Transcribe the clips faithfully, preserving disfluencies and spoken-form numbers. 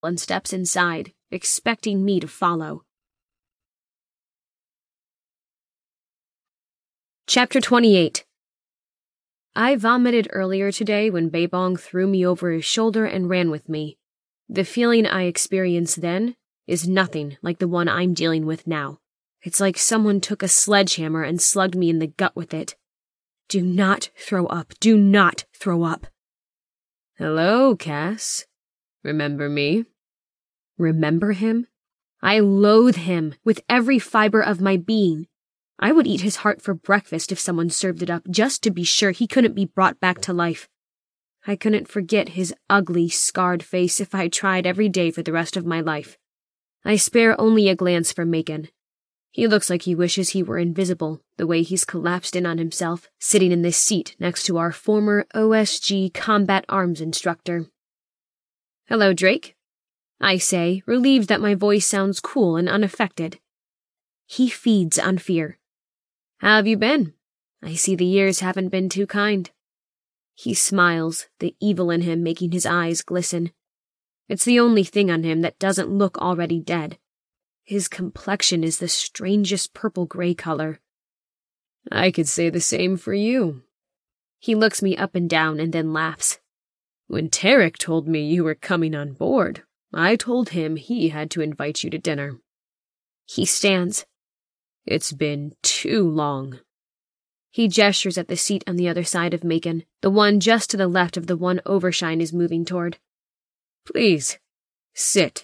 and steps inside, expecting me to follow. Chapter twenty-eight. I vomited earlier today when Beibong threw me over his shoulder and ran with me. The feeling I experienced then is nothing like the one I'm dealing with now. It's like someone took a sledgehammer and slugged me in the gut with it. Do not throw up. Do not throw up. Hello, Cass. Remember me? Remember him? I loathe him with every fiber of my being. I would eat his heart for breakfast if someone served it up, just to be sure he couldn't be brought back to life. I couldn't forget his ugly, scarred face if I tried every day for the rest of my life. I spare only a glance for Macon. He looks like he wishes he were invisible, the way he's collapsed in on himself, sitting in this seat next to our former O S G combat arms instructor. Hello, Drake, I say, relieved that my voice sounds cool and unaffected. He feeds on fear. How have you been? I see the years haven't been too kind. He smiles, the evil in him making his eyes glisten. It's the only thing on him that doesn't look already dead. His complexion is the strangest purple-gray color. I could say the same for you. He looks me up and down and then laughs. When Tarek told me you were coming on board, I told him he had to invite you to dinner. He stands. It's been too long. He gestures at the seat on the other side of Macon, the one just to the left of the one Overshine is moving toward. Please, sit.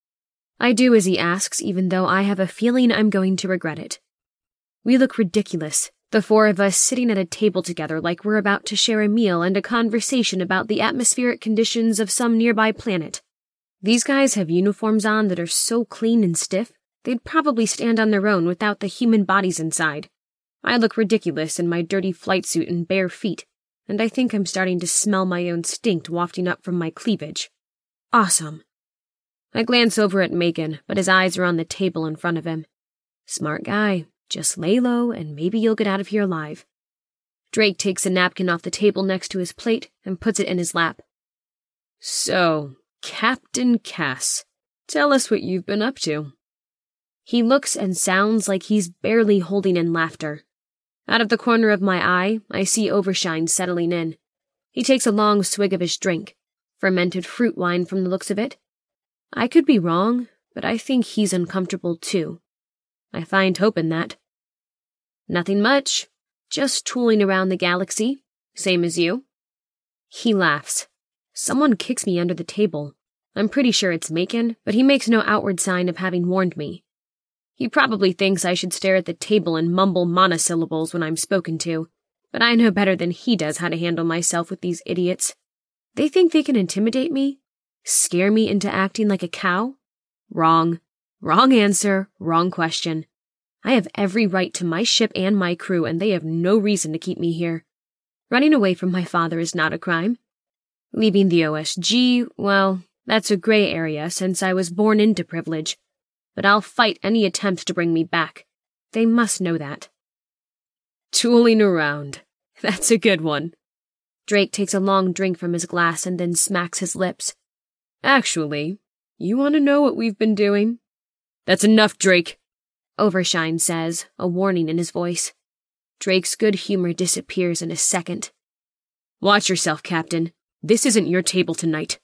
I do as he asks, even though I have a feeling I'm going to regret it. We look ridiculous, the four of us sitting at a table together like we're about to share a meal and a conversation about the atmospheric conditions of some nearby planet. These guys have uniforms on that are so clean and stiff, they'd probably stand on their own without the human bodies inside. I look ridiculous in my dirty flight suit and bare feet, and I think I'm starting to smell my own stink wafting up from my cleavage. Awesome. I glance over at Macon, but his eyes are on the table in front of him. Smart guy. Just lay low and maybe you'll get out of here alive. Drake takes a napkin off the table next to his plate and puts it in his lap. So, Captain Cass, tell us what you've been up to. He looks and sounds like he's barely holding in laughter. Out of the corner of my eye, I see Overshine settling in. He takes a long swig of his drink, fermented fruit wine from the looks of it. I could be wrong, but I think he's uncomfortable too. I find hope in that. Nothing much, just tooling around the galaxy, same as you. He laughs. Someone kicks me under the table. I'm pretty sure it's Macon, but he makes no outward sign of having warned me. He probably thinks I should stare at the table and mumble monosyllables when I'm spoken to, but I know better than he does how to handle myself with these idiots. They think they can intimidate me? Scare me into acting like a cow? Wrong. Wrong answer, wrong question. I have every right to my ship and my crew, and they have no reason to keep me here. Running away from my father is not a crime. Leaving the O S G, well, that's a gray area since I was born into privilege. But I'll fight any attempts to bring me back. They must know that. Tooling around. That's a good one. Drake takes a long drink from his glass and then smacks his lips. Actually, you want to know what we've been doing? That's enough, Drake, Overshine says, a warning in his voice. Drake's good humor disappears in a second. Watch yourself, Captain. This isn't your table tonight.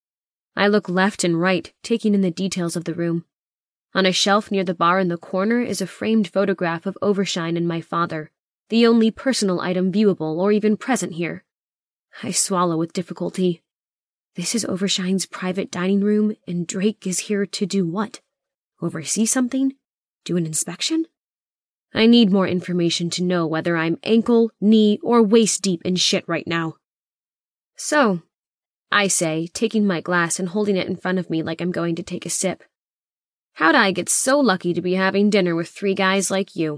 I look left and right, taking in the details of the room. On a shelf near the bar in the corner is a framed photograph of Overshine and my father, the only personal item viewable or even present here. I swallow with difficulty. This is Overshine's private dining room, and Drake is here to do what? Oversee something? Do an inspection? I need more information to know whether I'm ankle, knee, or waist deep in shit right now. So, I say, taking my glass and holding it in front of me like I'm going to take a sip. How'd I get so lucky to be having dinner with three guys like you?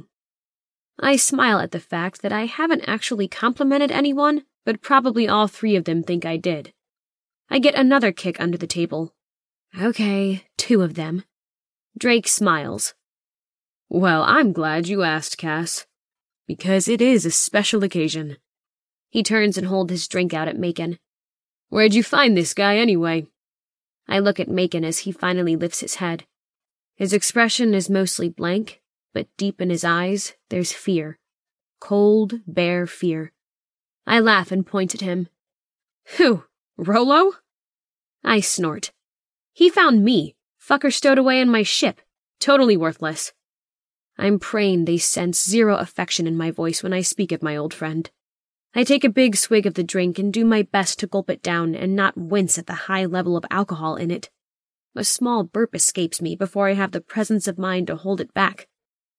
I smile at the fact that I haven't actually complimented anyone, but probably all three of them think I did. I get another kick under the table. Okay, two of them. Drake smiles. Well, I'm glad you asked, Cass, because it is a special occasion. He turns and holds his drink out at Macon. Where'd you find this guy, anyway? I look at Macon as he finally lifts his head. His expression is mostly blank, but deep in his eyes, there's fear. Cold, bare fear. I laugh and point at him. Who? Rollo? I snort. He found me. Fucker stowed away on my ship. Totally worthless. I'm praying they sense zero affection in my voice when I speak of my old friend. I take a big swig of the drink and do my best to gulp it down and not wince at the high level of alcohol in it. A small burp escapes me before I have the presence of mind to hold it back.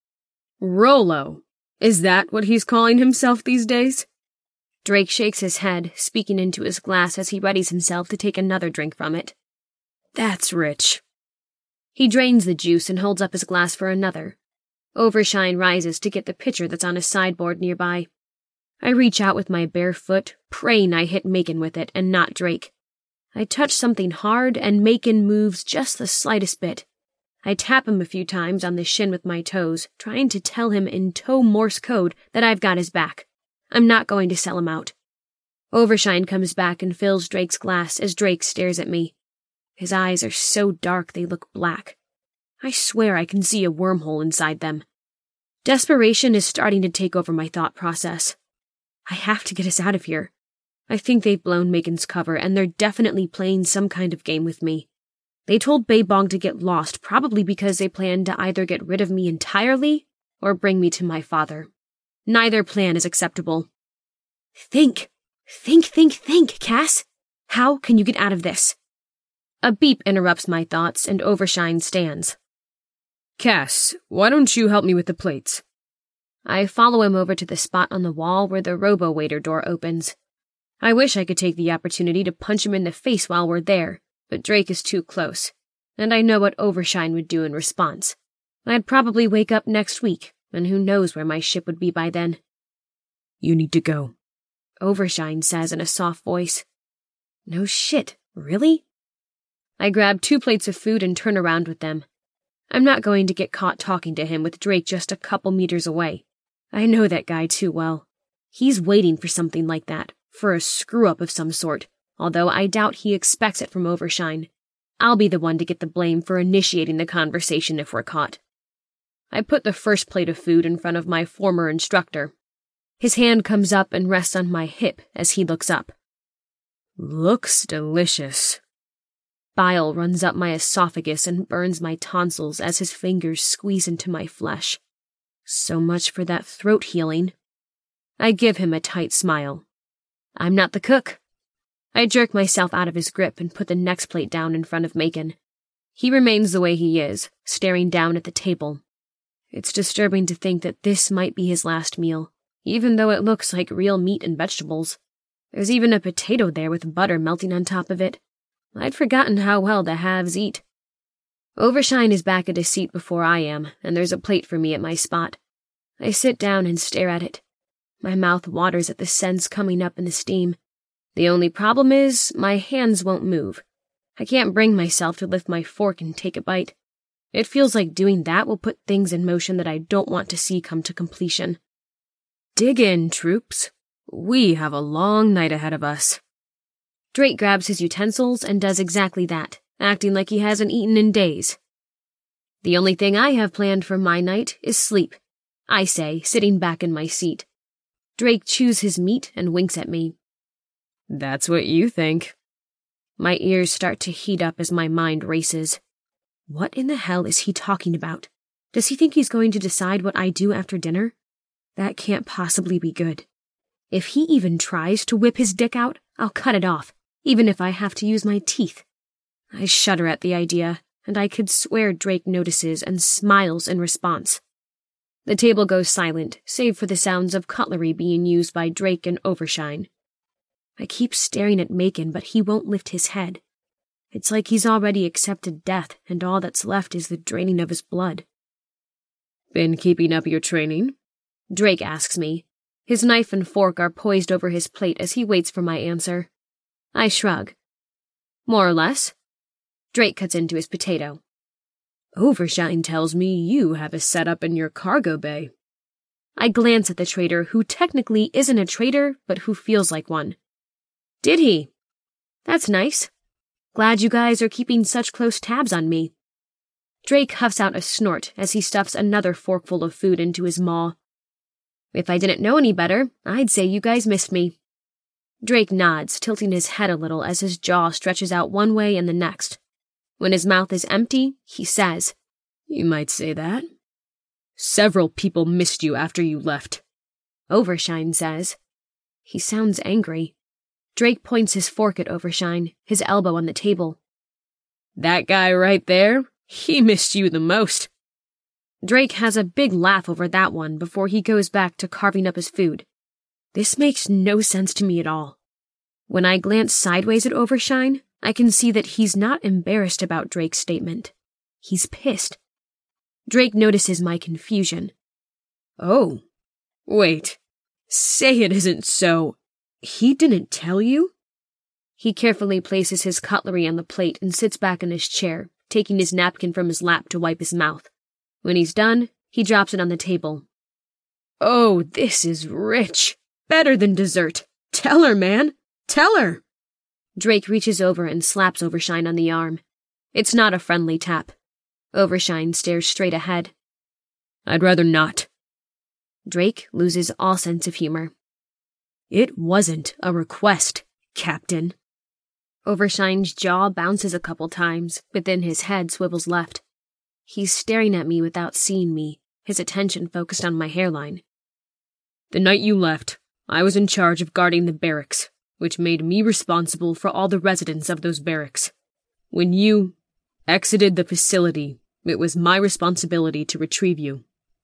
Rollo? Is that what he's calling himself these days? Drake shakes his head, speaking into his glass as he readies himself to take another drink from it. That's rich. He drains the juice and holds up his glass for another. Overshine rises to get the pitcher that's on a sideboard nearby. I reach out with my bare foot, praying I hit Macon with it and not Drake. I touch something hard and Macon moves just the slightest bit. I tap him a few times on the shin with my toes, trying to tell him in toe Morse code that I've got his back. I'm not going to sell him out. Overshine comes back and fills Drake's glass as Drake stares at me. His eyes are so dark they look black. I swear I can see a wormhole inside them. Desperation is starting to take over my thought process. I have to get us out of here. I think they've blown Macon's cover, and they're definitely playing some kind of game with me. They told Beibong to get lost, probably because they planned to either get rid of me entirely or bring me to my father. Neither plan is acceptable. Think! Think, think, think, Cass! How can you get out of this? A beep interrupts my thoughts, and Overshine stands. Cass, why don't you help me with the plates? I follow him over to the spot on the wall where the robo-waiter door opens. I wish I could take the opportunity to punch him in the face while we're there, but Drake is too close, and I know what Overshine would do in response. I'd probably wake up next week, and who knows where my ship would be by then. You need to go, Overshine says in a soft voice. No shit, really? I grab two plates of food and turn around with them. I'm not going to get caught talking to him with Drake just a couple meters away. I know that guy too well. He's waiting for something like that, for a screw-up of some sort, although I doubt he expects it from Overshine. I'll be the one to get the blame for initiating the conversation if we're caught. I put the first plate of food in front of my former instructor. His hand comes up and rests on my hip as he looks up. Looks delicious. Bile runs up my esophagus and burns my tonsils as his fingers squeeze into my flesh. So much for that throat healing. I give him a tight smile. I'm not the cook. I jerk myself out of his grip and put the next plate down in front of Macon. He remains the way he is, staring down at the table. It's disturbing to think that this might be his last meal, even though it looks like real meat and vegetables. There's even a potato there with butter melting on top of it. I'd forgotten how well the halves eat. Overshine is back at his seat before I am, and there's a plate for me at my spot. I sit down and stare at it. My mouth waters at the scents coming up in the steam. The only problem is, my hands won't move. I can't bring myself to lift my fork and take a bite. It feels like doing that will put things in motion that I don't want to see come to completion. Dig in, troops. We have a long night ahead of us. Drake grabs his utensils and does exactly that, acting like he hasn't eaten in days. The only thing I have planned for my night is sleep, I say, sitting back in my seat. Drake chews his meat and winks at me. That's what you think. My ears start to heat up as my mind races. What in the hell is he talking about? Does he think he's going to decide what I do after dinner? That can't possibly be good. If he even tries to whip his dick out, I'll cut it off, even if I have to use my teeth. I shudder at the idea, and I could swear Drake notices and smiles in response. The table goes silent, save for the sounds of cutlery being used by Drake and Overshine. I keep staring at Macon, but he won't lift his head. It's like he's already accepted death, and all that's left is the draining of his blood. Been keeping up your training? Drake asks me. His knife and fork are poised over his plate as he waits for my answer. I shrug. More or less. Drake cuts into his potato. Overshine tells me you have a setup in your cargo bay. I glance at the trader, who technically isn't a trader, but who feels like one. Did he? That's nice. Glad you guys are keeping such close tabs on me. Drake huffs out a snort as he stuffs another forkful of food into his maw. If I didn't know any better, I'd say you guys missed me. Drake nods, tilting his head a little as his jaw stretches out one way and the next. When his mouth is empty, he says, You might say that. Several people missed you after you left. Overshine says. He sounds angry. Drake points his fork at Overshine, his elbow on the table. That guy right there, he missed you the most. Drake has a big laugh over that one before he goes back to carving up his food. This makes no sense to me at all. When I glance sideways at Overshine, I can see that he's not embarrassed about Drake's statement. He's pissed. Drake notices my confusion. Oh, wait. Say it isn't so. He didn't tell you? He carefully places his cutlery on the plate and sits back in his chair, taking his napkin from his lap to wipe his mouth. When he's done, he drops it on the table. Oh, this is rich. Better than dessert. Tell her, man. Tell her. Drake reaches over and slaps Overshine on the arm. It's not a friendly tap. Overshine stares straight ahead. I'd rather not. Drake loses all sense of humor. It wasn't a request, Captain. Overshine's jaw bounces a couple times, but then his head swivels left. He's staring at me without seeing me, his attention focused on my hairline. The night you left, I was in charge of guarding the barracks, which made me responsible for all the residents of those barracks. When you exited the facility, it was my responsibility to retrieve you.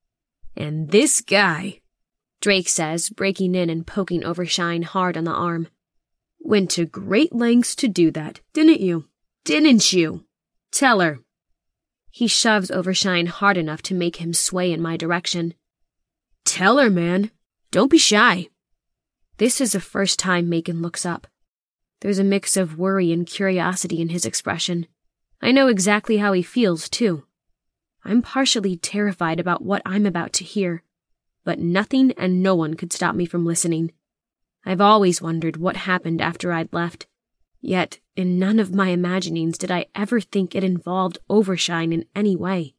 And this guy, Drake says, breaking in and poking Overshine hard on the arm, went to great lengths to do that, didn't you? Didn't you? Tell her. He shoves Overshine hard enough to make him sway in my direction. Tell her, man. Don't be shy. This is the first time Macon looks up. There's a mix of worry and curiosity in his expression. I know exactly how he feels, too. I'm partially terrified about what I'm about to hear, but nothing and no one could stop me from listening. I've always wondered what happened after I'd left, yet in none of my imaginings did I ever think it involved Overshine in any way.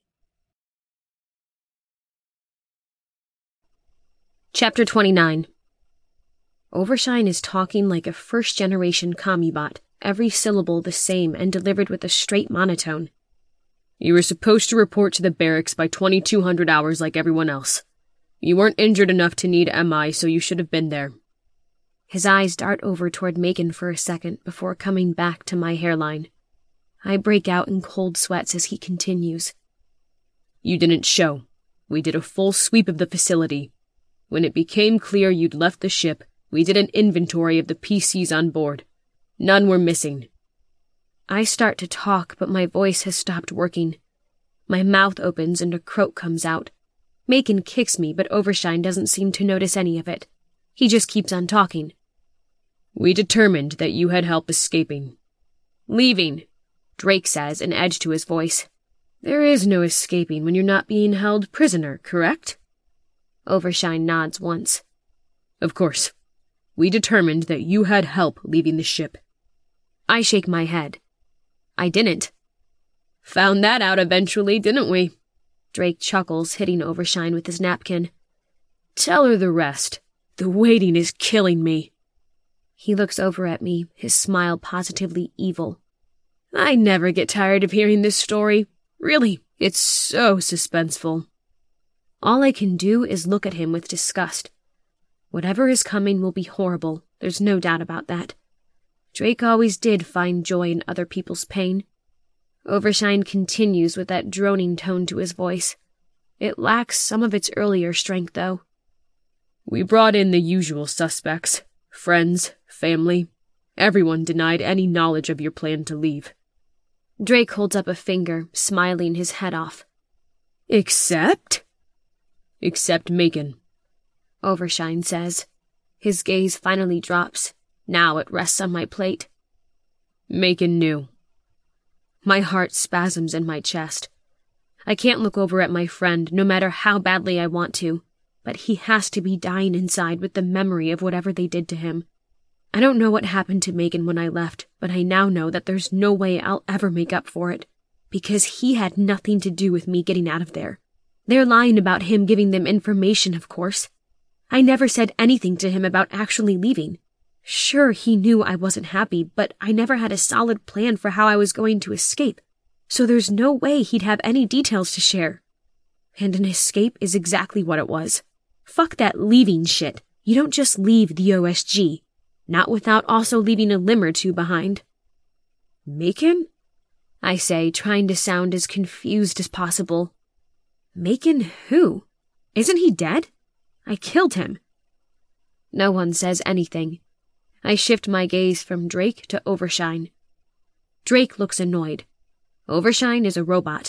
Chapter twenty-nine. Overshine is talking like a first-generation commie-bot, every syllable the same and delivered with a straight monotone. You were supposed to report to the barracks by twenty-two hundred hours like everyone else. You weren't injured enough to need M I, so you should have been there. His eyes dart over toward Macon for a second before coming back to my hairline. I break out in cold sweats as he continues. You didn't show. We did a full sweep of the facility. When it became clear you'd left the ship, we did an inventory of the P Cs on board. None were missing. I start to talk, but my voice has stopped working. My mouth opens and a croak comes out. Macon kicks me, but Overshine doesn't seem to notice any of it. He just keeps on talking. We determined that you had help escaping. Leaving, Drake says, an edge to his voice. There is no escaping when you're not being held prisoner, correct? Overshine nods once. Of course. We determined that you had help leaving the ship. I shake my head. I didn't. Found that out eventually, didn't we? Drake chuckles, hitting Overshine with his napkin. Tell her the rest. The waiting is killing me. He looks over at me, his smile positively evil. I never get tired of hearing this story. Really, it's so suspenseful. All I can do is look at him with disgust. Whatever is coming will be horrible, there's no doubt about that. Drake always did find joy in other people's pain. Overshine continues with that droning tone to his voice. It lacks some of its earlier strength, though. We brought in the usual suspects. Friends, family. Everyone denied any knowledge of your plan to leave. Drake holds up a finger, smiling his head off. Except? Except Macon. Overshine says. His gaze finally drops. Now it rests on my plate. Macon knew. My heart spasms in my chest. I can't look over at my friend, no matter how badly I want to, but he has to be dying inside with the memory of whatever they did to him. I don't know what happened to Megan when I left, but I now know that there's no way I'll ever make up for it, because he had nothing to do with me getting out of there. They're lying about him giving them information, of course. I never said anything to him about actually leaving. Sure, he knew I wasn't happy, but I never had a solid plan for how I was going to escape, so there's no way he'd have any details to share. And an escape is exactly what it was. Fuck that leaving shit. You don't just leave the O S G. Not without also leaving a limb or two behind. Macon? I say, trying to sound as confused as possible. Macon who? Isn't he dead? I killed him. No one says anything. I shift my gaze from Drake to Overshine. Drake looks annoyed. Overshine is a robot.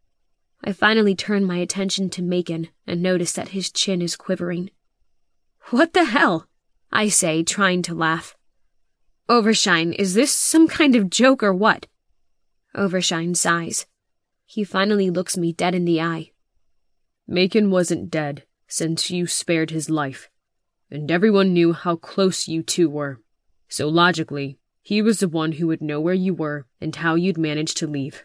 I finally turn my attention to Macon and notice that his chin is quivering. What the hell? I say, trying to laugh. Overshine, is this some kind of joke or what? Overshine sighs. He finally looks me dead in the eye. Macon wasn't dead, since you spared his life, and everyone knew how close you two were. So logically, he was the one who would know where you were and how you'd manage to leave.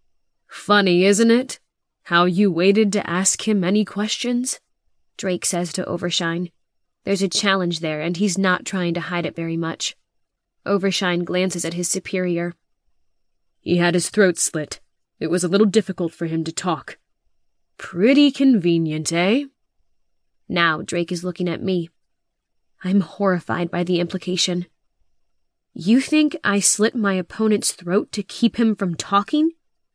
Funny, isn't it? How you waited to ask him any questions? Drake says to Overshine. There's a challenge there, and he's not trying to hide it very much. Overshine glances at his superior. He had his throat slit. It was a little difficult for him to talk. Pretty convenient, eh? Now Drake is looking at me. I'm horrified by the implication. You think I slit my opponent's throat to keep him from talking?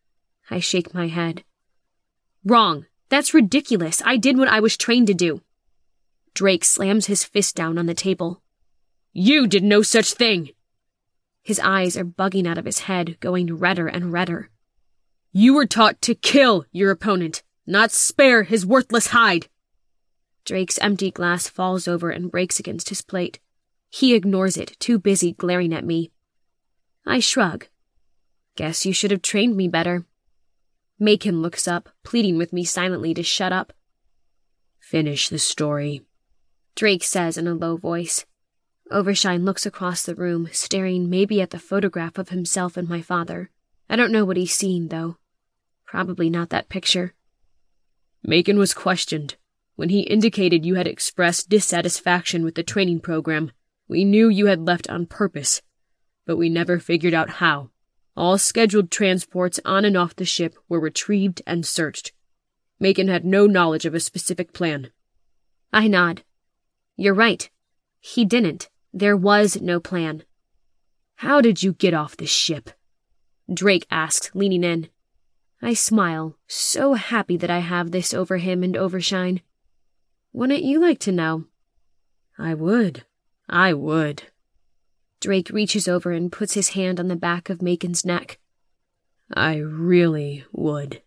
I shake my head. Wrong. That's ridiculous. I did what I was trained to do. Drake slams his fist down on the table. You did no such thing! His eyes are bugging out of his head, going redder and redder. You were taught to kill your opponent, not spare his worthless hide. Drake's empty glass falls over and breaks against his plate. He ignores it, too busy glaring at me. I shrug. Guess you should have trained me better. Macon looks up, pleading with me silently to shut up. Finish the story, Drake says in a low voice. Overshine looks across the room, staring maybe at the photograph of himself and my father. I don't know what he's seeing, though. Probably not that picture. Macon was questioned. When he indicated you had expressed dissatisfaction with the training program, we knew you had left on purpose, but we never figured out how. All scheduled transports on and off the ship were retrieved and searched. Macon had no knowledge of a specific plan. I nod. You're right. He didn't. There was no plan. How did you get off the ship? Drake asks, leaning in. I smile, so happy that I have this over him and Overshine. Wouldn't you like to know? I would. I would. Drake reaches over and puts his hand on the back of Macon's neck. I really would.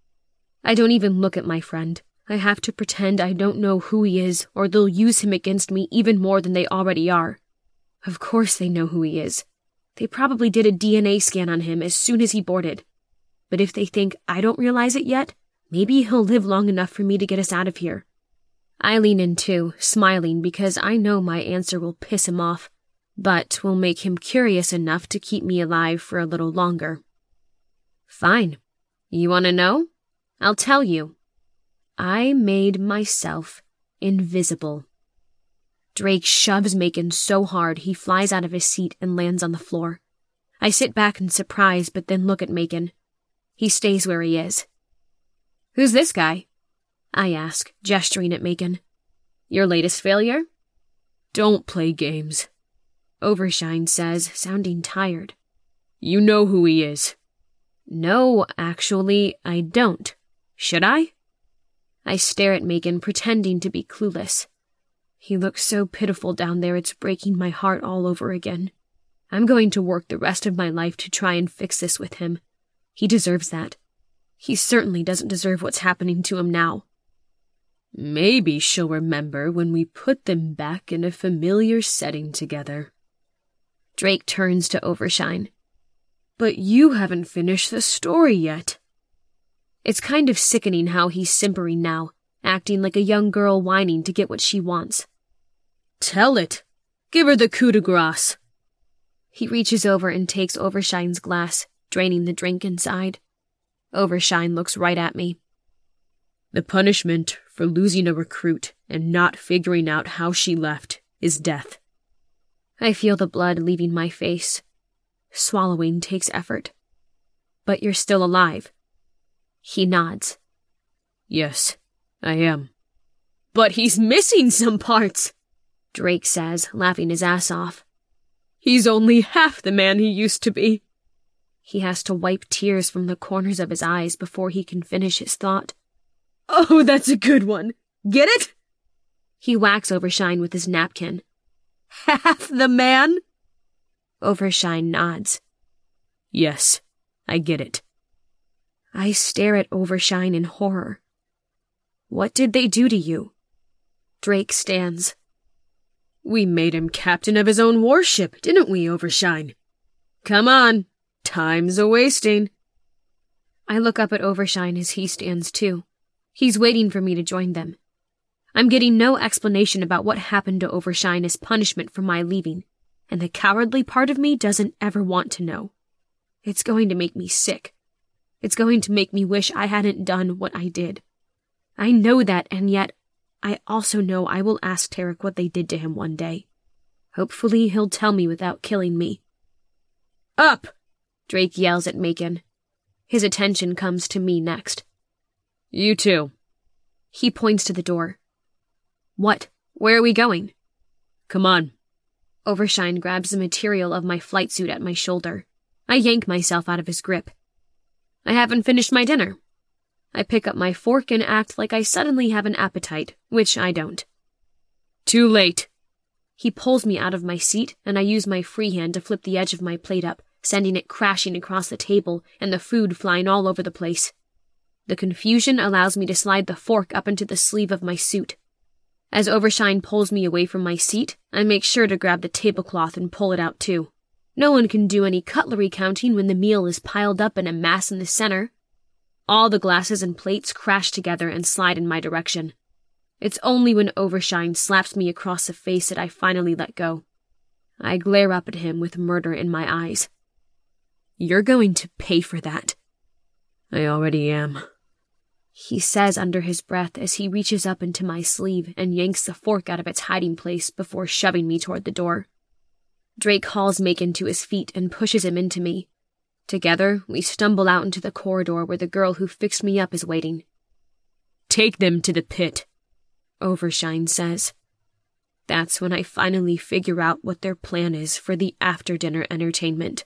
I don't even look at my friend. I have to pretend I don't know who he is, or they'll use him against me even more than they already are. Of course they know who he is. They probably did a D N A scan on him as soon as he boarded. But if they think I don't realize it yet, maybe he'll live long enough for me to get us out of here. I lean in too, smiling because I know my answer will piss him off, but will make him curious enough to keep me alive for a little longer. Fine. You want to know? I'll tell you. I made myself invisible. Drake shoves Macon so hard he flies out of his seat and lands on the floor. I sit back in surprise but then look at Macon. He stays where he is. Who's this guy? I ask, gesturing at Macon. Your latest failure? Don't play games, Overshine says, sounding tired. You know who he is. No, actually, I don't. Should I? I stare at Macon, pretending to be clueless. He looks so pitiful down there it's breaking my heart all over again. I'm going to work the rest of my life to try and fix this with him. He deserves that. He certainly doesn't deserve what's happening to him now. Maybe she'll remember when we put them back in a familiar setting together. Drake turns to Overshine. But you haven't finished the story yet. It's kind of sickening how he's simpering now, acting like a young girl whining to get what she wants. Tell it. Give her the coup de grace. He reaches over and takes Overshine's glass, draining the drink inside. Overshine looks right at me. The punishment for losing a recruit and not figuring out how she left is death. I feel the blood leaving my face. Swallowing takes effort. But you're still alive. He nods. Yes, I am. But he's missing some parts, Drake says, laughing his ass off. He's only half the man he used to be. He has to wipe tears from the corners of his eyes before he can finish his thought. Oh, that's a good one. Get it? He whacks Overshine with his napkin. Half the man? Overshine nods. Yes, I get it. I stare at Overshine in horror. What did they do to you? Drake stands. We made him captain of his own warship, didn't we, Overshine? Come on, time's a-wasting. I look up at Overshine as he stands too. He's waiting for me to join them. I'm getting no explanation about what happened to Overshine as punishment for my leaving, and the cowardly part of me doesn't ever want to know. It's going to make me sick. It's going to make me wish I hadn't done what I did. I know that, and yet I also know I will ask Tarek what they did to him one day. Hopefully he'll tell me without killing me. Up! Drake yells at Macon. His attention comes to me next. You too. He points to the door. What? Where are we going? Come on. Overshine grabs the material of my flight suit at my shoulder. I yank myself out of his grip. I haven't finished my dinner. I pick up my fork and act like I suddenly have an appetite, which I don't. Too late. He pulls me out of my seat, and I use my free hand to flip the edge of my plate up, sending it crashing across the table and the food flying all over the place. The confusion allows me to slide the fork up into the sleeve of my suit. As Overshine pulls me away from my seat, I make sure to grab the tablecloth and pull it out too. No one can do any cutlery counting when the meal is piled up in a mass in the center. All the glasses and plates crash together and slide in my direction. It's only when Overshine slaps me across the face that I finally let go. I glare up at him with murder in my eyes. You're going to pay for that. I already am. He says under his breath as he reaches up into my sleeve and yanks the fork out of its hiding place before shoving me toward the door. Drake hauls Macon to his feet and pushes him into me. Together, we stumble out into the corridor where the girl who fixed me up is waiting. Take them to the pit, Overshine says. That's when I finally figure out what their plan is for the after-dinner entertainment.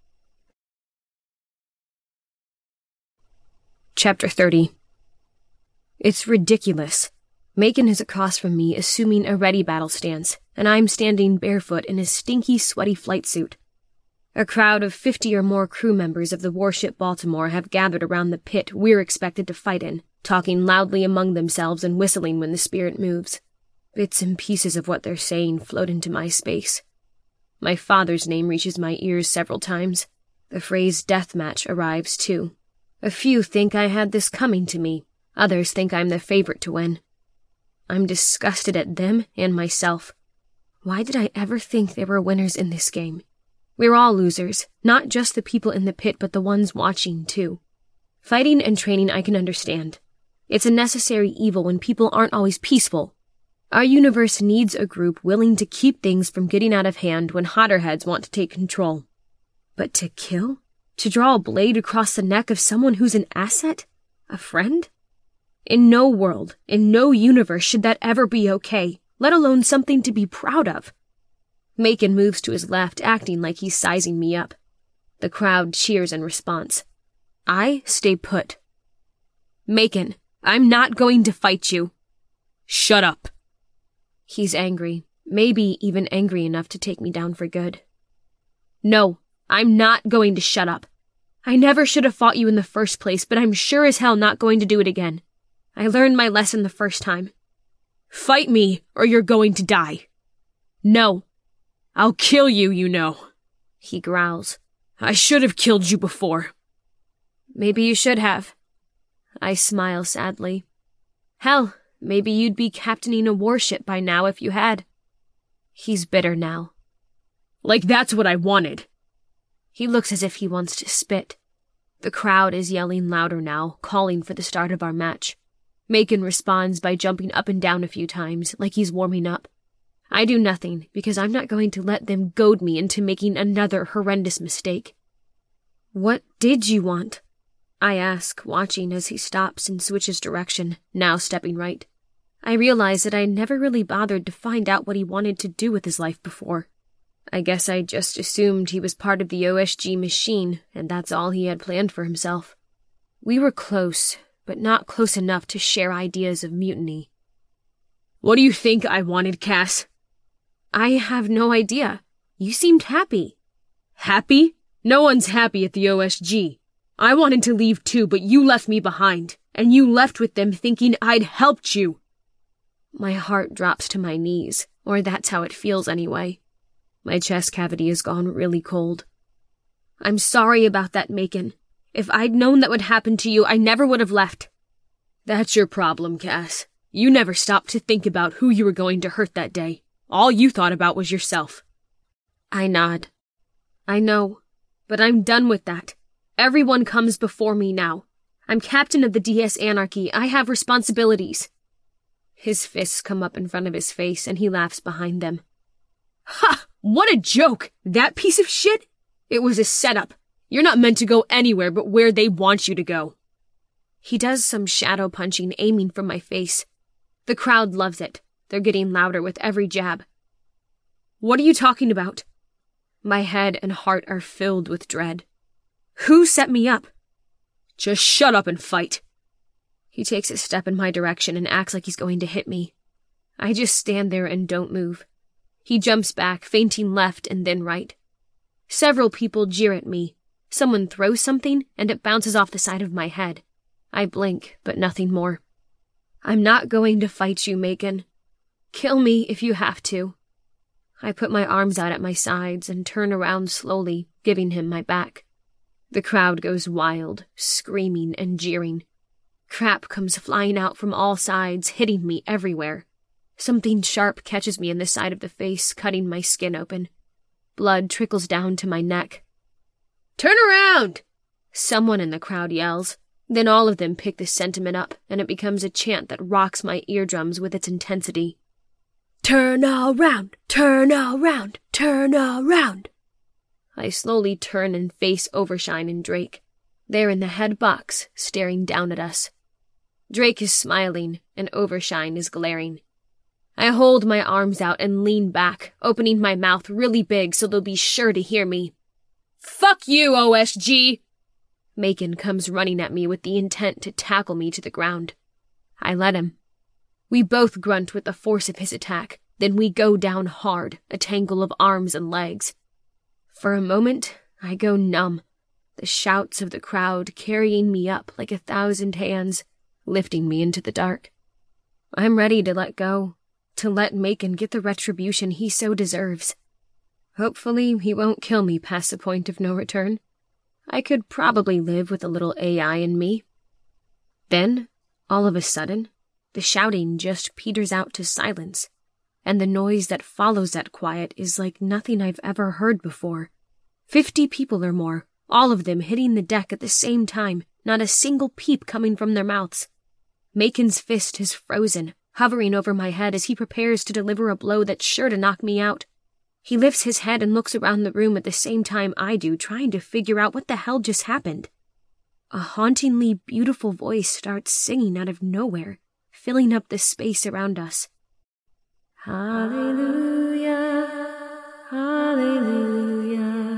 Chapter thirty. It's ridiculous. Macon is across from me, assuming a ready battle stance, and I'm standing barefoot in a stinky, sweaty flight suit. A crowd of fifty or more crew members of the warship Baltimore have gathered around the pit we're expected to fight in, talking loudly among themselves and whistling when the spirit moves. Bits and pieces of what they're saying float into my space. My father's name reaches my ears several times. The phrase deathmatch arrives, too. A few think I had this coming to me. Others think I'm the favorite to win. I'm disgusted at them and myself. Why did I ever think there were winners in this game? We're all losers, not just the people in the pit, but the ones watching, too. Fighting and training I can understand. It's a necessary evil when people aren't always peaceful. Our universe needs a group willing to keep things from getting out of hand when hotterheads want to take control. But to kill? To draw a blade across the neck of someone who's an asset? A friend? In no world, in no universe should that ever be okay, let alone something to be proud of. Macon moves to his left, acting like he's sizing me up. The crowd cheers in response. I stay put. Macon, I'm not going to fight you. Shut up. He's angry, maybe even angry enough to take me down for good. No, I'm not going to shut up. I never should have fought you in the first place, but I'm sure as hell not going to do it again. I learned my lesson the first time. Fight me, or you're going to die. No. I'll kill you, you know. He growls. I should have killed you before. Maybe you should have. I smile sadly. Hell, maybe you'd be captaining a warship by now if you had. He's bitter now. Like that's what I wanted. He looks as if he wants to spit. The crowd is yelling louder now, calling for the start of our match. Macon responds by jumping up and down a few times, like he's warming up. I do nothing, because I'm not going to let them goad me into making another horrendous mistake. What did you want? I ask, watching as he stops and switches direction, now stepping right. I realize that I never really bothered to find out what he wanted to do with his life before. I guess I just assumed he was part of the O S G machine, and that's all he had planned for himself. We were close, but not close enough to share ideas of mutiny. What do you think I wanted, Cass? I have no idea. You seemed happy. Happy? No one's happy at the O S G. I wanted to leave too, but you left me behind, and you left with them thinking I'd helped you. My heart drops to my knees, or that's how it feels anyway. My chest cavity has gone really cold. I'm sorry about that, Macon. If I'd known that would happen to you, I never would have left. That's your problem, Cass. You never stopped to think about who you were going to hurt that day. All you thought about was yourself. I nod. I know, but I'm done with that. Everyone comes before me now. I'm captain of the D S Anarchy. I have responsibilities. His fists come up in front of his face, and he laughs behind them. Ha! What a joke! That piece of shit? It was a setup. You're not meant to go anywhere but where they want you to go. He does some shadow punching, aiming for my face. The crowd loves it. They're getting louder with every jab. What are you talking about? My head and heart are filled with dread. Who set me up? Just shut up and fight. He takes a step in my direction and acts like he's going to hit me. I just stand there and don't move. He jumps back, feinting left and then right. Several people jeer at me. Someone throws something, and it bounces off the side of my head. I blink, but nothing more. I'm not going to fight you, Macon. Kill me if you have to. I put my arms out at my sides and turn around slowly, giving him my back. The crowd goes wild, screaming and jeering. Crap comes flying out from all sides, hitting me everywhere. Something sharp catches me in the side of the face, cutting my skin open. Blood trickles down to my neck. Turn around! Someone in the crowd yells. Then all of them pick the sentiment up, and it becomes a chant that rocks my eardrums with its intensity. Turn around! Turn around! Turn around! I slowly turn and face Overshine and Drake. They're in the head box, staring down at us. Drake is smiling, and Overshine is glaring. I hold my arms out and lean back, opening my mouth really big so they'll be sure to hear me. Fuck you, O S G! Macon comes running at me with the intent to tackle me to the ground. I let him. We both grunt with the force of his attack, then we go down hard, a tangle of arms and legs. For a moment, I go numb, the shouts of the crowd carrying me up like a thousand hands, lifting me into the dark. I'm ready to let go, to let Macon get the retribution he so deserves. Hopefully, he won't kill me past the point of no return. I could probably live with a little A I in me. Then, all of a sudden, the shouting just peters out to silence, and the noise that follows that quiet is like nothing I've ever heard before. Fifty people or more, all of them hitting the deck at the same time, not a single peep coming from their mouths. Macon's fist is frozen, hovering over my head as he prepares to deliver a blow that's sure to knock me out. He lifts his head and looks around the room at the same time I do, trying to figure out what the hell just happened. A hauntingly beautiful voice starts singing out of nowhere, filling up the space around us. Hallelujah, hallelujah,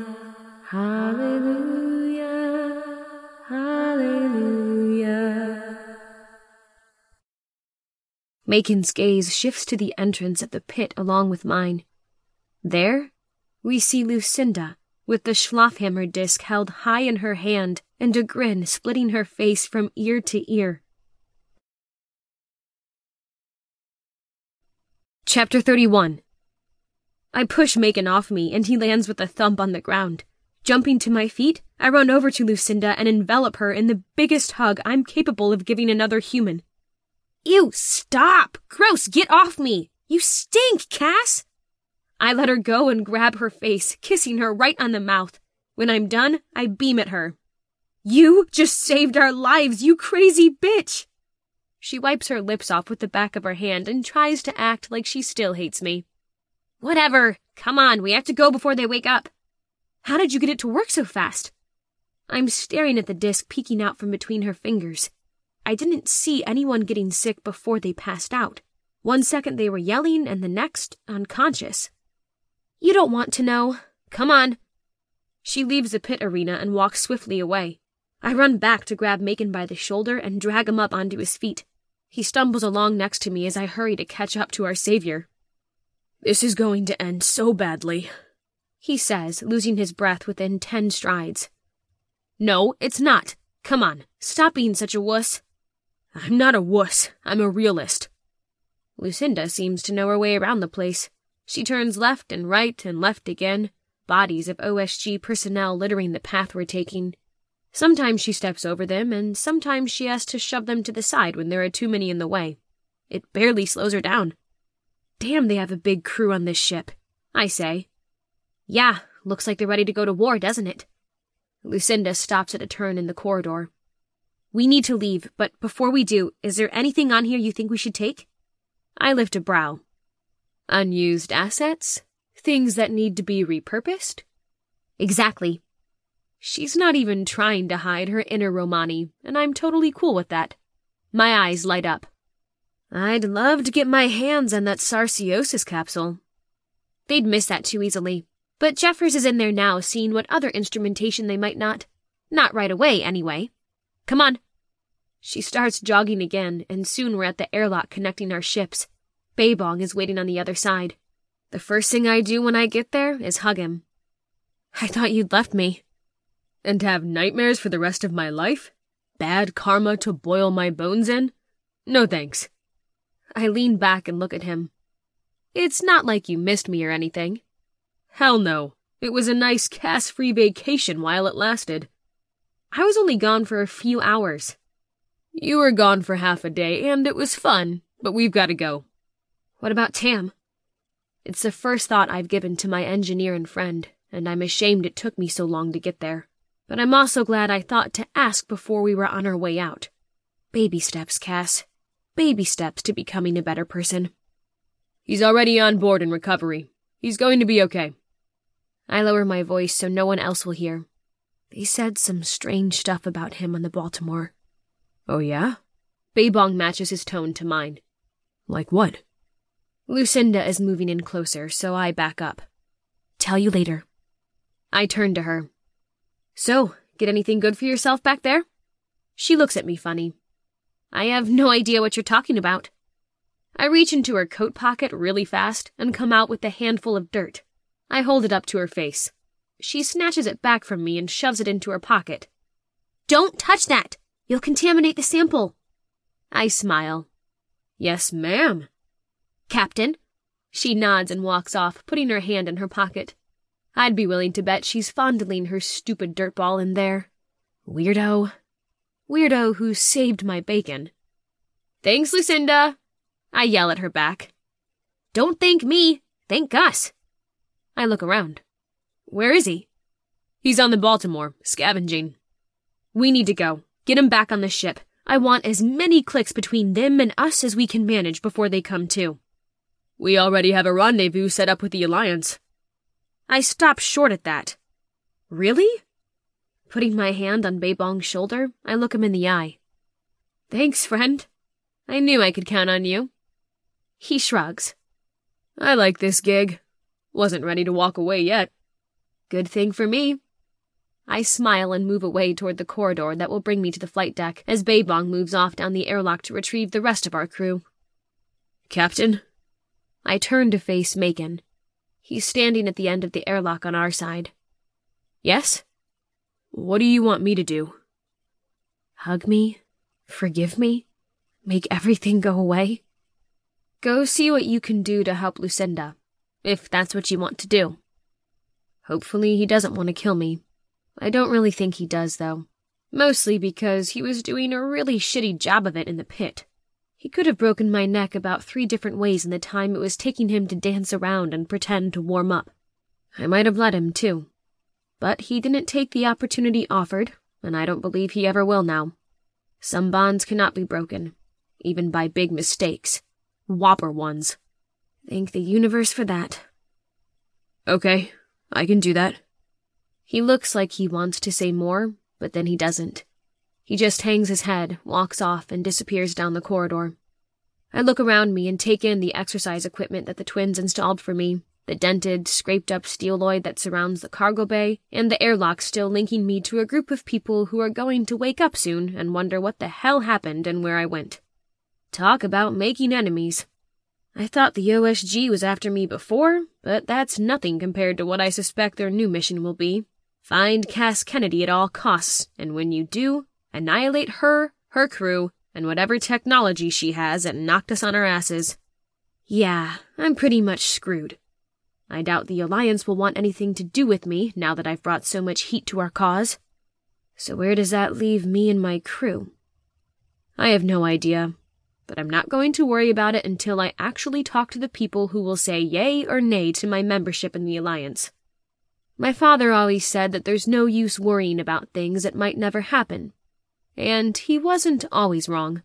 hallelujah, hallelujah. Macon's gaze shifts to the entrance of the pit along with mine. There, we see Lucinda, with the Schlafhammer disc held high in her hand and a grin splitting her face from ear to ear. Chapter thirty-one. I push Macon off me, and he lands with a thump on the ground. Jumping to my feet, I run over to Lucinda and envelop her in the biggest hug I'm capable of giving another human. Ew, stop! Gross, get off me! You stink, Cass! I let her go and grab her face, kissing her right on the mouth. When I'm done, I beam at her. You just saved our lives, you crazy bitch! She wipes her lips off with the back of her hand and tries to act like she still hates me. Whatever. Come on, we have to go before they wake up. How did you get it to work so fast? I'm staring at the disc peeking out from between her fingers. I didn't see anyone getting sick before they passed out. One second they were yelling and the next, unconscious. You don't want to know. Come on. She leaves the pit arena and walks swiftly away. I run back to grab Macon by the shoulder and drag him up onto his feet. He stumbles along next to me as I hurry to catch up to our savior. This is going to end so badly, he says, losing his breath within ten strides. No, it's not. Come on, stop being such a wuss. I'm not a wuss, I'm a realist. Lucinda seems to know her way around the place. She turns left and right and left again, bodies of O S G personnel littering the path we're taking. Sometimes she steps over them, and sometimes she has to shove them to the side when there are too many in the way. It barely slows her down. Damn, they have a big crew on this ship, I say. Yeah, looks like they're ready to go to war, doesn't it? Lucinda stops at a turn in the corridor. We need to leave, but before we do, is there anything on here you think we should take? I lift a brow. Unused assets? Things that need to be repurposed? Exactly. She's not even trying to hide her inner Romani, and I'm totally cool with that. My eyes light up. I'd love to get my hands on that Sarsiosis capsule. They'd miss that too easily, but Jeffers is in there now seeing what other instrumentation they might not. Not right away, anyway. Come on. She starts jogging again, and soon we're at the airlock connecting our ships. Beibong is waiting on the other side. The first thing I do when I get there is hug him. I thought you'd left me. And have nightmares for the rest of my life? Bad karma to boil my bones in? No thanks. I lean back and look at him. It's not like you missed me or anything. Hell no. It was a nice Cass-free vacation while it lasted. I was only gone for a few hours. You were gone for half a day, and it was fun, but we've got to go. What about Tam? It's the first thought I've given to my engineer and friend, and I'm ashamed it took me so long to get there. But I'm also glad I thought to ask before we were on our way out. Baby steps, Cass. Baby steps to becoming a better person. He's already on board in recovery. He's going to be okay. I lower my voice so no one else will hear. They said some strange stuff about him on the Baltimore. Oh yeah? Beibong matches his tone to mine. Like what? Lucinda is moving in closer, so I back up. Tell you later. I turn to her. So, get anything good for yourself back there? She looks at me funny. I have no idea what you're talking about. I reach into her coat pocket really fast and come out with a handful of dirt. I hold it up to her face. She snatches it back from me and shoves it into her pocket. Don't touch that! You'll contaminate the sample. I smile. Yes, ma'am. Captain. She nods and walks off, putting her hand in her pocket. I'd be willing to bet she's fondling her stupid dirtball in there. Weirdo. Weirdo who saved my bacon. Thanks, Lucinda. I yell at her back. Don't thank me. Thank Gus. I look around. Where is he? He's on the Baltimore, scavenging. We need to go. Get him back on the ship. I want as many clicks between them and us as we can manage before they come to. We already have a rendezvous set up with the Alliance. I stop short at that. Really? Putting my hand on Beibong's shoulder, I look him in the eye. Thanks, friend. I knew I could count on you. He shrugs. I like this gig. Wasn't ready to walk away yet. Good thing for me. I smile and move away toward the corridor that will bring me to the flight deck as Beibong moves off down the airlock to retrieve the rest of our crew. Captain? I turn to face Macon. He's standing at the end of the airlock on our side. Yes? What do you want me to do? Hug me? Forgive me? Make everything go away? Go see what you can do to help Lucinda, if that's what you want to do. Hopefully he doesn't want to kill me. I don't really think he does, though. Mostly because he was doing a really shitty job of it in the pit. He could have broken my neck about three different ways in the time it was taking him to dance around and pretend to warm up. I might have let him, too. But he didn't take the opportunity offered, and I don't believe he ever will now. Some bonds cannot be broken, even by big mistakes. Whopper ones. Thank the universe for that. Okay, I can do that. He looks like he wants to say more, but then he doesn't. He just hangs his head, walks off, and disappears down the corridor. I look around me and take in the exercise equipment that the twins installed for me, the dented, scraped-up steeloid that surrounds the cargo bay, and the airlock still linking me to a group of people who are going to wake up soon and wonder what the hell happened and where I went. Talk about making enemies. I thought the O S G was after me before, but that's nothing compared to what I suspect their new mission will be. Find Cass Kennedy at all costs, and when you do, annihilate her, her crew, and whatever technology she has that knocked us on our asses. Yeah, I'm pretty much screwed. I doubt the Alliance will want anything to do with me now that I've brought so much heat to our cause. So where does that leave me and my crew? I have no idea, but I'm not going to worry about it until I actually talk to the people who will say yay or nay to my membership in the Alliance. My father always said that there's no use worrying about things that might never happen. And he wasn't always wrong.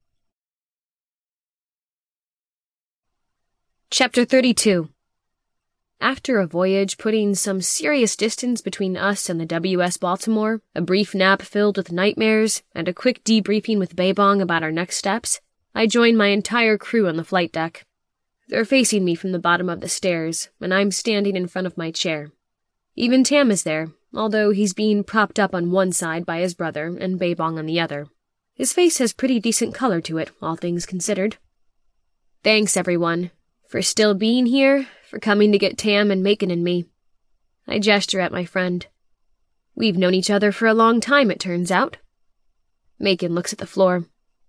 Chapter thirty-two. After a voyage putting some serious distance between us and the W S Baltimore, a brief nap filled with nightmares, and a quick debriefing with Baebong about our next steps, I join my entire crew on the flight deck. They're facing me from the bottom of the stairs, and I'm standing in front of my chair. Even Tam is there, although he's being propped up on one side by his brother and Baebong on the other. His face has pretty decent color to it, all things considered. Thanks, everyone, for still being here, for coming to get Tam and Macon and me. I gesture at my friend. We've known each other for a long time, it turns out. Macon looks at the floor.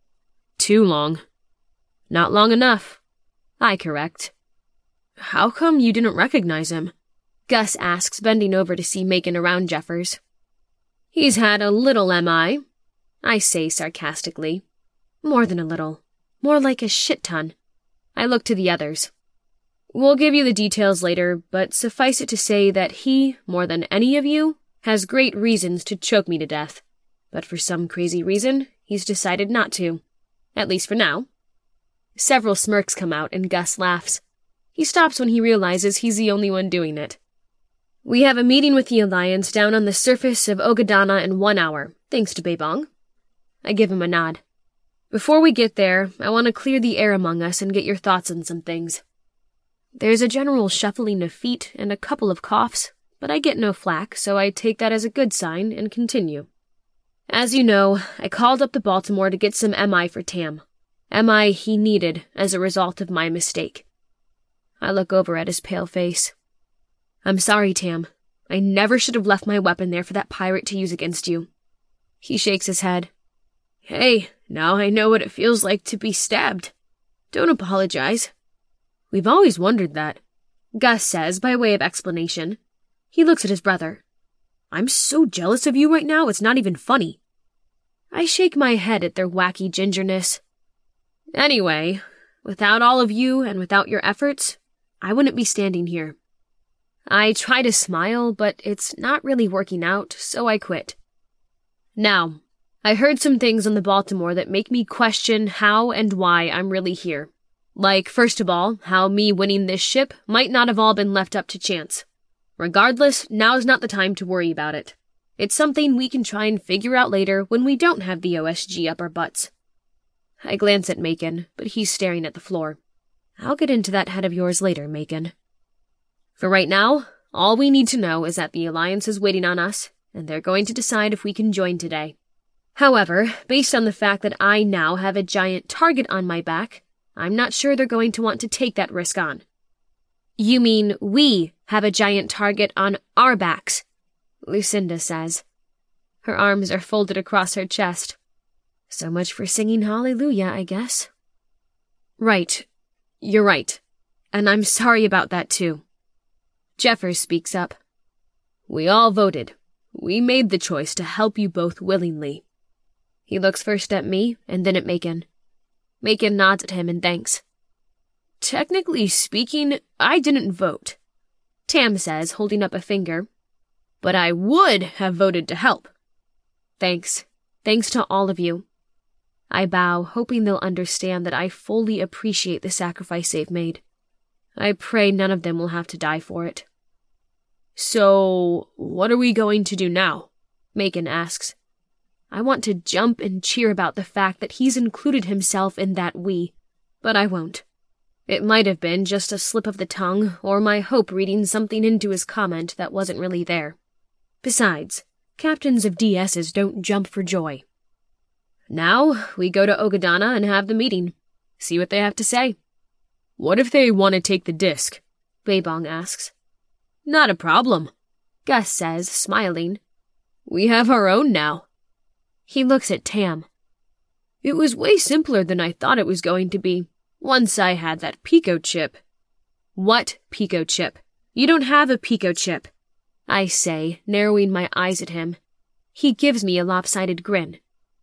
Too long. Not long enough. I correct. How come you didn't recognize him? Gus asks, bending over to see Macon around Jeffers. He's had a little M I, I say sarcastically. More than a little. More like a shit ton. I look to the others. We'll give you the details later, but suffice it to say that he, more than any of you, has great reasons to choke me to death. But for some crazy reason, he's decided not to. At least for now. Several smirks come out, and Gus laughs. He stops when he realizes he's the only one doing it. We have a meeting with the Alliance down on the surface of Ogadana in one hour, thanks to Baebong. I give him a nod. Before we get there, I want to clear the air among us and get your thoughts on some things. There's a general shuffling of feet and a couple of coughs, but I get no flack, so I take that as a good sign and continue. As you know, I called up the Baltimore to get some M I for Tam. M I he needed as a result of my mistake. I look over at his pale face. I'm sorry, Tam. I never should have left my weapon there for that pirate to use against you. He shakes his head. Hey, now I know what it feels like to be stabbed. Don't apologize. We've always wondered that, Gus says by way of explanation. He looks at his brother. I'm so jealous of you right now, it's not even funny. I shake my head at their wacky gingerness. Anyway, without all of you and without your efforts, I wouldn't be standing here. I try to smile, but it's not really working out, so I quit. Now, I heard some things on the Baltimore that make me question how and why I'm really here. Like, first of all, how me winning this ship might not have all been left up to chance. Regardless, now's not the time to worry about it. It's something we can try and figure out later when we don't have the O S G up our butts. I glance at Macon, but he's staring at the floor. I'll get into that head of yours later, Macon. For right now, all we need to know is that the Alliance is waiting on us, and they're going to decide if we can join today. However, based on the fact that I now have a giant target on my back, I'm not sure they're going to want to take that risk on. You mean we have a giant target on our backs, Lucinda says. Her arms are folded across her chest. So much for singing hallelujah, I guess. Right. You're right. And I'm sorry about that, too. Jeffers speaks up. We all voted. We made the choice to help you both willingly. He looks first at me and then at Macon. Macon nods at him and thanks. Technically speaking, I didn't vote, Tam says, holding up a finger. But I would have voted to help. Thanks. Thanks to all of you. I bow, hoping they'll understand that I fully appreciate the sacrifice they've made. I pray none of them will have to die for it. So, what are we going to do now? Macon asks. I want to jump and cheer about the fact that he's included himself in that we, but I won't. It might have been just a slip of the tongue, or my hope reading something into his comment that wasn't really there. Besides, captains of D Ss don't jump for joy. Now, we go to Ogadana and have the meeting. See what they have to say. What if they want to take the disc? Beibong asks. Not a problem, Gus says, smiling. We have our own now. He looks at Tam. It was way simpler than I thought it was going to be, once I had that Pico chip. What Pico chip? You don't have a Pico chip, I say, narrowing my eyes at him. He gives me a lopsided grin.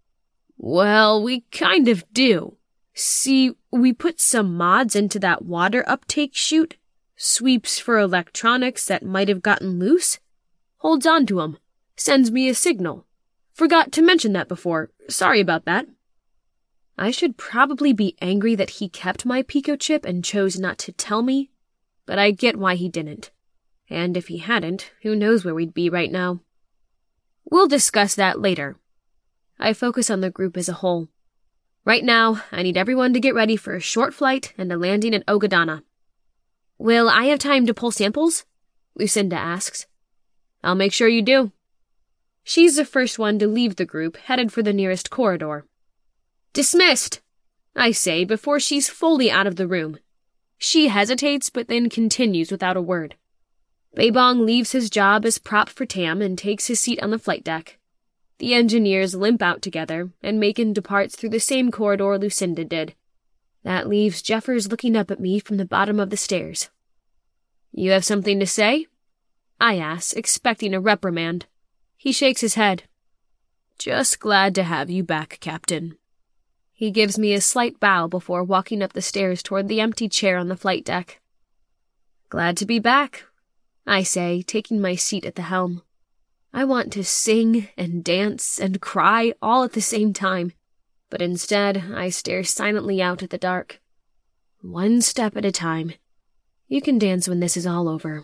Well, we kind of do. See, we put some mods into that water uptake chute. Sweeps for electronics that might have gotten loose. Holds on to 'em. Sends me a signal. Forgot to mention that before. Sorry about that. I should probably be angry that he kept my Pico chip and chose not to tell me, but I get why he didn't. And if he hadn't, who knows where we'd be right now. We'll discuss that later. I focus on the group as a whole. Right now, I need everyone to get ready for a short flight and a landing at Ogadana. Will I have time to pull samples? Lucinda asks. I'll make sure you do. She's the first one to leave the group, headed for the nearest corridor. Dismissed, I say before she's fully out of the room. She hesitates, but then continues without a word. Beibong leaves his job as prop for Tam and takes his seat on the flight deck. The engineers limp out together, and Macon departs through the same corridor Lucinda did. That leaves Jeffers looking up at me from the bottom of the stairs. You have something to say? I ask, expecting a reprimand. He shakes his head. Just glad to have you back, Captain. He gives me a slight bow before walking up the stairs toward the empty chair on the flight deck. Glad to be back, I say, taking my seat at the helm. I want to sing and dance and cry all at the same time, but instead I stare silently out at the dark. One step at a time. You can dance when this is all over.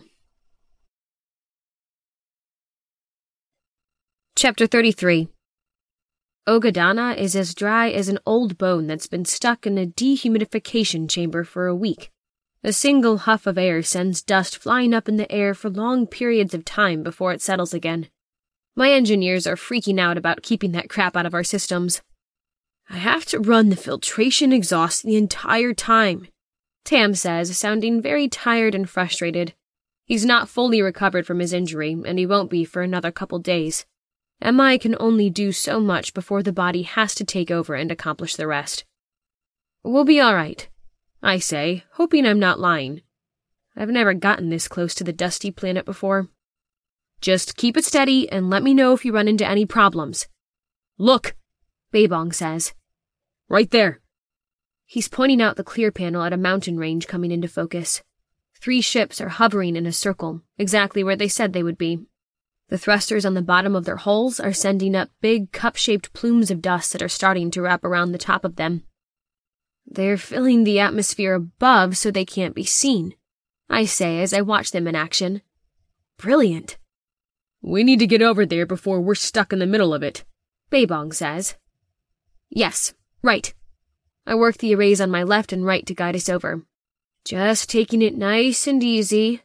Chapter thirty-three. Ogadana is as dry as an old bone that's been stuck in a dehumidification chamber for a week. A single huff of air sends dust flying up in the air for long periods of time before it settles again. My engineers are freaking out about keeping that crap out of our systems. I have to run the filtration exhaust the entire time, Tam says, sounding very tired and frustrated. He's not fully recovered from his injury, and he won't be for another couple days. M I can only do so much before the body has to take over and accomplish the rest. We'll be all right, I say, hoping I'm not lying. I've never gotten this close to the dusty planet before. Just keep it steady and let me know if you run into any problems. Look, Beibong says. Right there. He's pointing out the clear panel at a mountain range coming into focus. Three ships are hovering in a circle, exactly where they said they would be. The thrusters on the bottom of their hulls are sending up big cup-shaped plumes of dust that are starting to wrap around the top of them. They're filling the atmosphere above so they can't be seen, I say as I watch them in action. Brilliant. We need to get over there before we're stuck in the middle of it, Beibong says. Yes, right. I work the arrays on my left and right to guide us over. Just taking it nice and easy.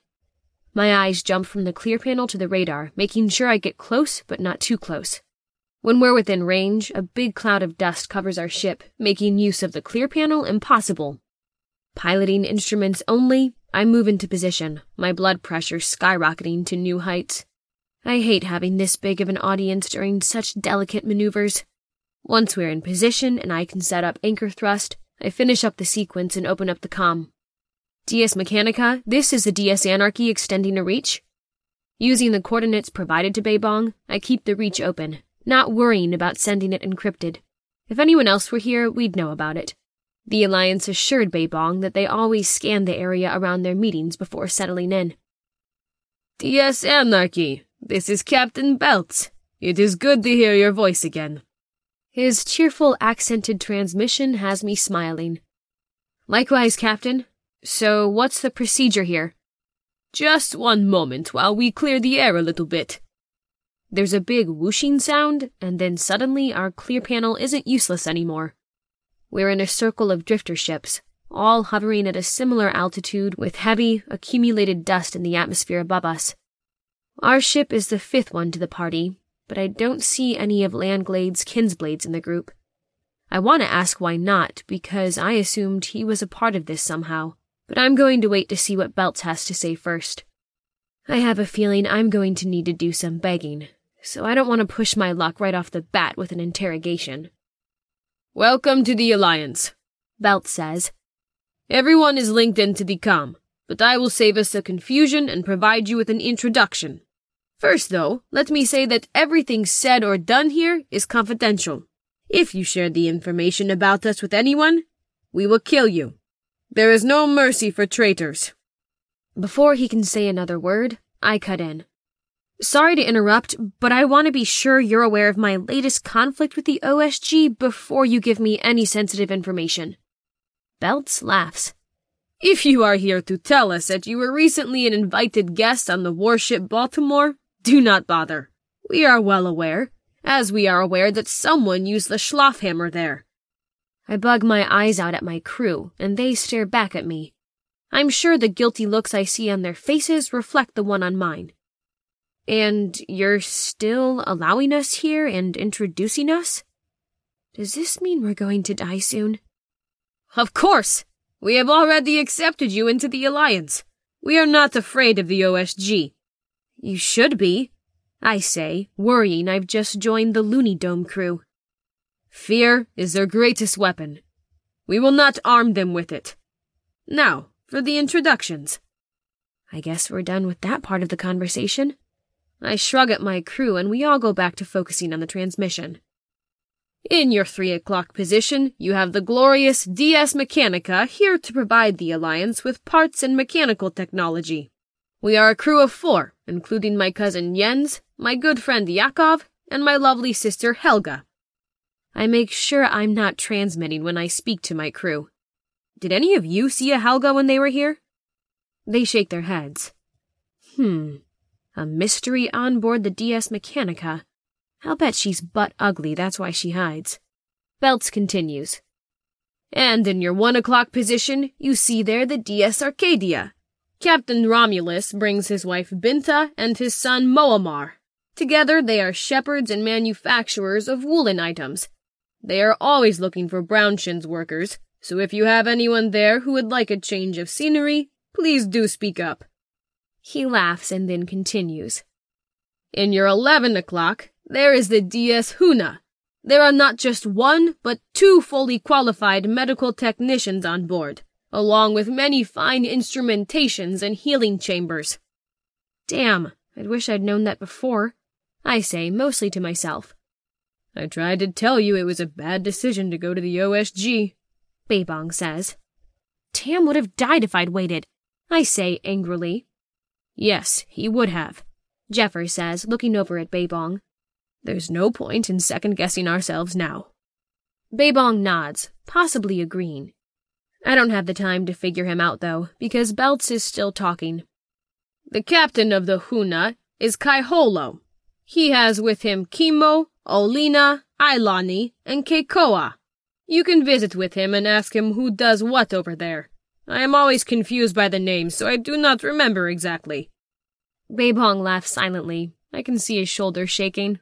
My eyes jump from the clear panel to the radar, making sure I get close but not too close. When we're within range, a big cloud of dust covers our ship, making use of the clear panel impossible. Piloting instruments only, I move into position, my blood pressure skyrocketing to new heights. I hate having this big of an audience during such delicate maneuvers. Once we're in position and I can set up anchor thrust, I finish up the sequence and open up the comm. D S Mechanica, this is the D S Anarchy extending a reach. Using the coordinates provided to Beibong, I keep the reach open, not worrying about sending it encrypted. If anyone else were here, we'd know about it. The Alliance assured Beibong that they always scan the area around their meetings before settling in. D S Anarchy, this is Captain Belts. It is good to hear your voice again. His cheerful, accented transmission has me smiling. Likewise, Captain. So what's the procedure here? Just one moment while we clear the air a little bit. There's a big whooshing sound, and then suddenly our clear panel isn't useless anymore. We're in a circle of drifter ships, all hovering at a similar altitude with heavy, accumulated dust in the atmosphere above us. Our ship is the fifth one to the party, but I don't see any of Landglade's kinsblades in the group. I want to ask why not, because I assumed he was a part of this somehow, but I'm going to wait to see what Belts has to say first. I have a feeling I'm going to need to do some begging, so I don't want to push my luck right off the bat with an interrogation. Welcome to the Alliance, Belts says. Everyone is linked into the comm, but I will save us the confusion and provide you with an introduction. First, though, let me say that everything said or done here is confidential. If you share the information about us with anyone, we will kill you. There is no mercy for traitors. Before he can say another word, I cut in. Sorry to interrupt, but I want to be sure you're aware of my latest conflict with the O S G before you give me any sensitive information. Belts laughs. If you are here to tell us that you were recently an invited guest on the warship Baltimore, do not bother. We are well aware, as we are aware that someone used the Schlafhammer there. I bug my eyes out at my crew, and they stare back at me. I'm sure the guilty looks I see on their faces reflect the one on mine. And you're still allowing us here and introducing us? Does this mean we're going to die soon? Of course! We have already accepted you into the Alliance. We are not afraid of the O S G. You should be, I say, worrying I've just joined the Looney Dome crew. Fear is their greatest weapon. We will not arm them with it. Now, for the introductions. I guess we're done with that part of the conversation. I shrug at my crew and we all go back to focusing on the transmission. In your three o'clock position, you have the glorious D S Mechanica here to provide the Alliance with parts and mechanical technology. We are a crew of four, including my cousin Jens, my good friend Yakov, and my lovely sister Helga. I make sure I'm not transmitting when I speak to my crew. Did any of you see a Helga when they were here? They shake their heads. Hmm, a mystery on board the D S Mechanica. I'll bet she's butt ugly, that's why she hides. Belts continues. And in your one o'clock position, you see there the D S Arcadia. Captain Romulus brings his wife Binta and his son Moamar. Together they are shepherds and manufacturers of woolen items. They are always looking for Brownshins workers, so if you have anyone there who would like a change of scenery, please do speak up. He laughs and then continues. In your eleven o'clock, there is the D S Huna. There are not just one, but two fully qualified medical technicians on board, along with many fine instrumentations and healing chambers. Damn, I wish I'd known that before. I say, mostly to myself. I tried to tell you it was a bad decision to go to the O S G, Beibong says. Tam would have died if I'd waited, I say angrily. Yes, he would have, Jeffers says, looking over at Beibong. There's no point in second-guessing ourselves now. Beibong nods, possibly agreeing. I don't have the time to figure him out, though, because Belts is still talking. The captain of the Huna is Kaiholo. He has with him Kimo, Olina, Ailani, and Keikoa. You can visit with him and ask him who does what over there. I am always confused by the names, so I do not remember exactly. Beibong laughs silently. I can see his shoulders shaking.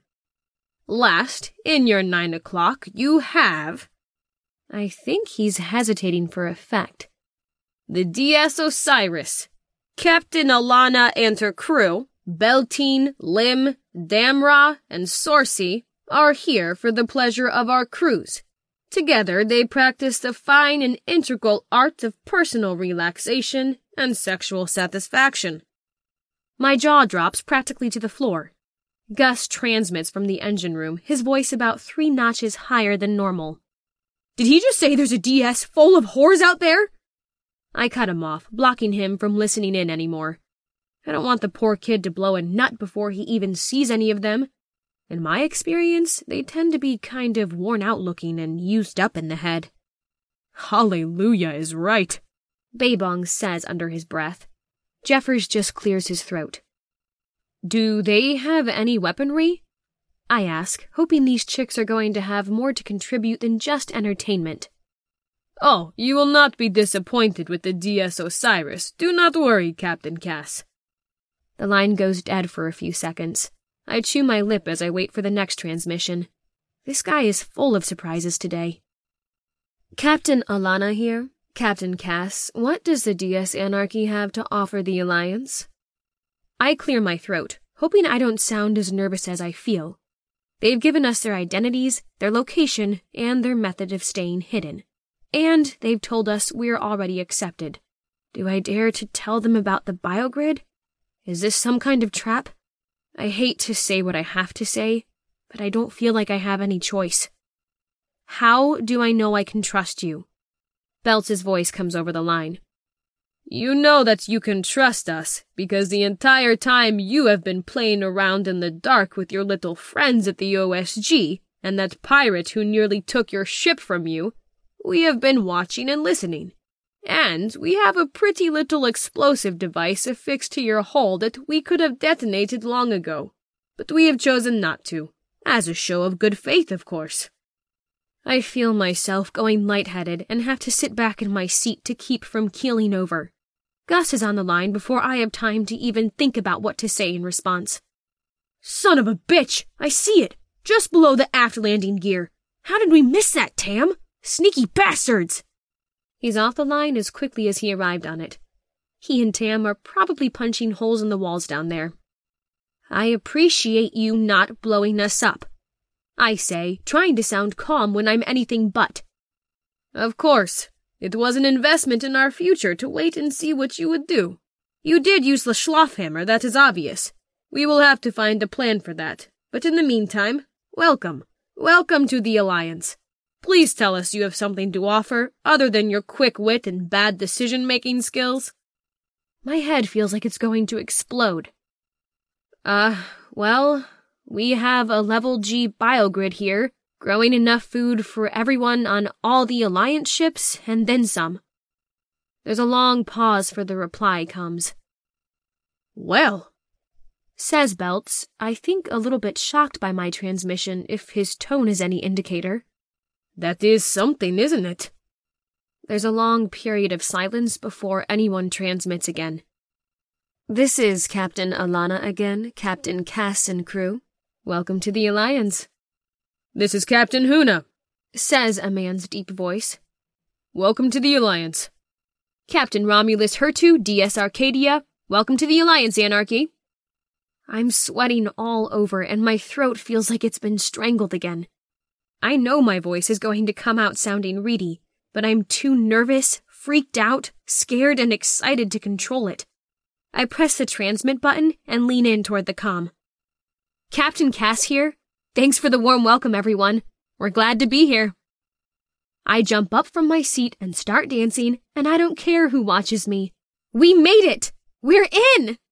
Last, in your nine o'clock, you have... I think he's hesitating for effect. The D S Osiris. Captain Alana and her crew, Beltine, Lim, Damra, and Sorcy, are here for the pleasure of our cruise. Together they practice the fine and integral art of personal relaxation and sexual satisfaction. My jaw drops practically to the floor. Gus transmits from the engine room, his voice about three notches higher than normal. Did he just say there's a D S full of whores out there? I cut him off, blocking him from listening in anymore. I don't want the poor kid to blow a nut before he even sees any of them. In my experience, they tend to be kind of worn out looking and used up in the head. Hallelujah is right, Beibong says under his breath. Jeffers just clears his throat. Do they have any weaponry? I ask, hoping these chicks are going to have more to contribute than just entertainment. Oh, you will not be disappointed with the D S Osiris. Do not worry, Captain Cass. The line goes dead for a few seconds. I chew my lip as I wait for the next transmission. This guy is full of surprises today. Captain Alana here. Captain Cass, what does the D S Anarchy have to offer the Alliance? I clear my throat, hoping I don't sound as nervous as I feel. They've given us their identities, their location, and their method of staying hidden. And they've told us we're already accepted. Do I dare to tell them about the biogrid? Is this some kind of trap? I hate to say what I have to say, but I don't feel like I have any choice. How do I know I can trust you? Belts' voice comes over the line. You know that you can trust us, because the entire time you have been playing around in the dark with your little friends at the O S G, and that pirate who nearly took your ship from you, we have been watching and listening. And we have a pretty little explosive device affixed to your hull that we could have detonated long ago, but we have chosen not to, as a show of good faith, of course. I feel myself going lightheaded and have to sit back in my seat to keep from keeling over. Gus is on the line before I have time to even think about what to say in response. Son of a bitch! I see it! Just below the aft landing gear. How did we miss that, Tam? Sneaky bastards! He's off the line as quickly as he arrived on it. He and Tam are probably punching holes in the walls down there. I appreciate you not blowing us up, I say, trying to sound calm when I'm anything but. Of course. It was an investment in our future to wait and see what you would do. You did use the Schlafhammer, that is obvious. We will have to find a plan for that. But in the meantime, welcome. Welcome to the Alliance. Please tell us you have something to offer, other than your quick wit and bad decision-making skills. My head feels like it's going to explode. Uh, well, we have a level G biogrid here, growing enough food for everyone on all the Alliance ships, and then some. There's a long pause for the reply comes. Well, says Belts, I think a little bit shocked by my transmission, if his tone is any indicator. That is something, isn't it? There's a long period of silence before anyone transmits again. This is Captain Alana again, Captain Cass and crew. Welcome to the Alliance. This is Captain Huna, says a man's deep voice. Welcome to the Alliance. Captain Romulus Hertu, D S Arcadia. Welcome to the Alliance, Anarchy. I'm sweating all over and my throat feels like it's been strangled again. I know my voice is going to come out sounding reedy, but I'm too nervous, freaked out, scared, and excited to control it. I press the transmit button and lean in toward the comm. Captain Cass here. Thanks for the warm welcome, everyone. We're glad to be here. I jump up from my seat and start dancing, and I don't care who watches me. We made it! We're in!